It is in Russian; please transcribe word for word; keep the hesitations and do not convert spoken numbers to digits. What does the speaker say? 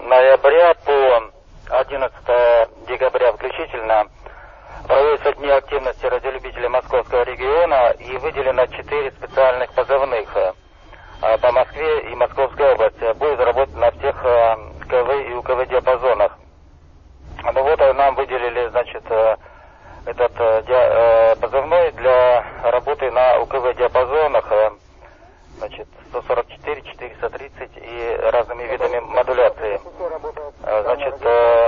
ноября по одиннадцатое декабря включительно проводятся дни активности радиолюбителей Московского региона и выделено четыре специальных позывных по Москве и Московской области. Будет работать на всех КВ и УКВ диапазонах. Ну вот нам выделили, значит, этот позывной для работы на УКВ диапазонах, значит, сто сорок четыре, четыреста тридцать и разными видами модуляции. Значит,